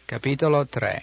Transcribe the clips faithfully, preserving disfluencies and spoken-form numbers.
Capitolo tre.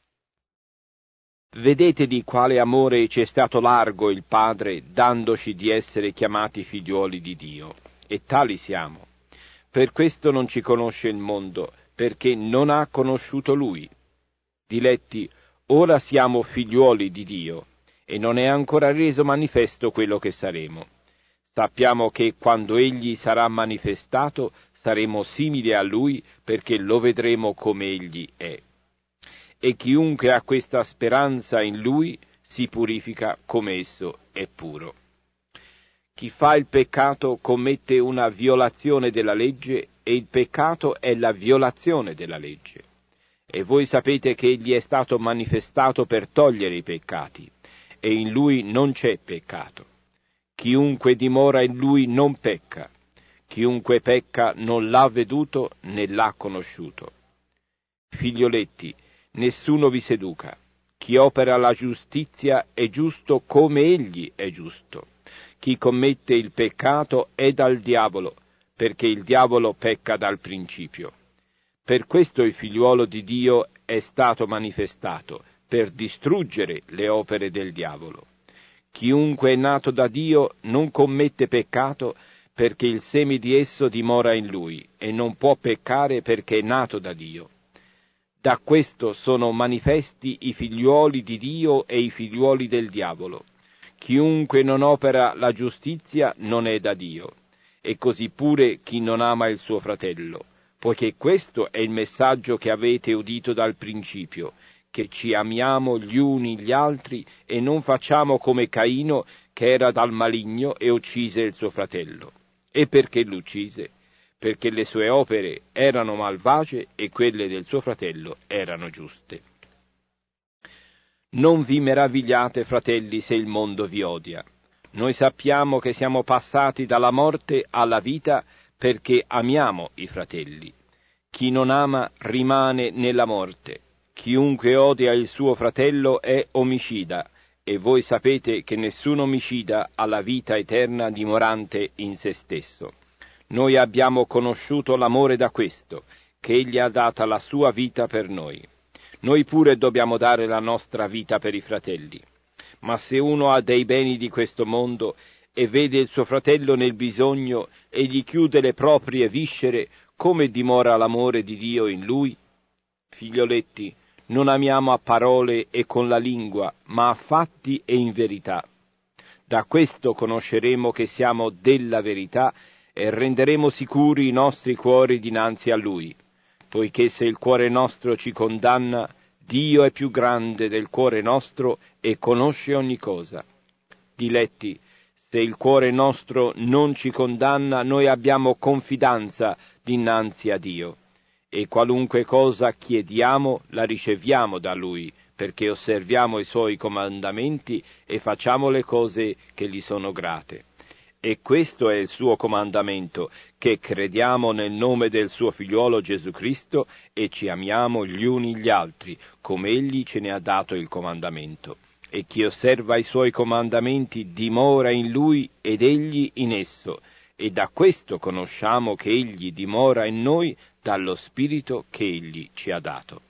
Vedete di quale amore ci è stato largo il Padre, dandoci di essere chiamati figliuoli di Dio, e tali siamo. Per questo non ci conosce il mondo, perché non ha conosciuto Lui. Diletti, ora siamo figliuoli di Dio, e non è ancora reso manifesto quello che saremo. Sappiamo che quando Egli sarà manifestato, saremo simili a Lui, perché lo vedremo come Egli è. E chiunque ha questa speranza in Lui si purifica come esso è puro. Chi fa il peccato commette una violazione della legge, e il peccato è la violazione della legge. E voi sapete che Egli è stato manifestato per togliere i peccati, e in Lui non c'è peccato. Chiunque dimora in Lui non pecca. Chiunque pecca non l'ha veduto né l'ha conosciuto. Figlioletti, nessuno vi seduca. Chi opera la giustizia è giusto come Egli è giusto. Chi commette il peccato è dal diavolo, perché il diavolo pecca dal principio. Per questo il figliuolo di Dio è stato manifestato, per distruggere le opere del diavolo. Chiunque è nato da Dio non commette peccato, perché il seme di esso dimora in lui, e non può peccare perché è nato da Dio. Da questo sono manifesti i figliuoli di Dio e i figliuoli del diavolo. Chiunque non opera la giustizia non è da Dio, e così pure chi non ama il suo fratello, poiché questo è il messaggio che avete udito dal principio, che ci amiamo gli uni gli altri e non facciamo come Caino, che era dal maligno e uccise il suo fratello. E perché l'uccise? Perché le sue opere erano malvagie e quelle del suo fratello erano giuste. Non vi meravigliate, fratelli, se il mondo vi odia. Noi sappiamo che siamo passati dalla morte alla vita perché amiamo i fratelli. Chi non ama rimane nella morte. Chiunque odia il suo fratello è omicida, e voi sapete che nessun omicida ha la vita eterna dimorante in se stesso. Noi abbiamo conosciuto l'amore da questo, che Egli ha data la sua vita per noi. Noi pure dobbiamo dare la nostra vita per i fratelli. Ma se uno ha dei beni di questo mondo e vede il suo fratello nel bisogno e gli chiude le proprie viscere, come dimora l'amore di Dio in lui? Figlioletti, non amiamo a parole e con la lingua, ma a fatti e in verità. Da questo conosceremo che siamo della verità e renderemo sicuri i nostri cuori dinanzi a Lui, poiché se il cuore nostro ci condanna, Dio è più grande del cuore nostro e conosce ogni cosa. Diletti, se il cuore nostro non ci condanna, noi abbiamo confidenza dinanzi a Dio, e qualunque cosa chiediamo la riceviamo da Lui, perché osserviamo i Suoi comandamenti e facciamo le cose che gli sono grate. E questo è il suo comandamento, che crediamo nel nome del suo figliuolo Gesù Cristo e ci amiamo gli uni gli altri, come Egli ce ne ha dato il comandamento. E chi osserva i suoi comandamenti dimora in Lui ed Egli in esso, e da questo conosciamo che Egli dimora in noi dallo Spirito che Egli ci ha dato.